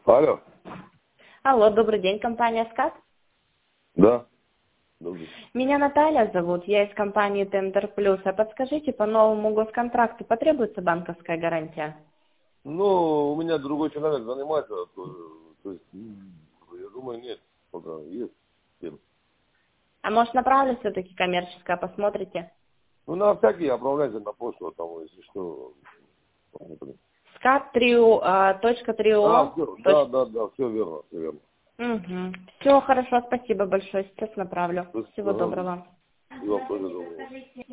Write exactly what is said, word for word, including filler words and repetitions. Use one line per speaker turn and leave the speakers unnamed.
Алло.
Алло, добрый день, компания «Скат».
Да. Добрый.
Меня Наталья зовут, я из компании «Тендер Плюс». А подскажите, по новому госконтракту потребуется банковская гарантия?
Ну, у меня другой человек занимается, то, то есть, м, я думаю, нет, пока есть. Тем.
А может направлю все-таки коммерческое, посмотрите?
Ну, на всякий отправляйте на почту, там, если что, посмотрим.
скат трио, а, точка
А,
трио.
все, да,
Точ-
да, да, все верно, все верно.
Угу. Все хорошо, спасибо большое, сейчас направлю.
То есть,
Всего
ага,
доброго.
и вам тоже доброго.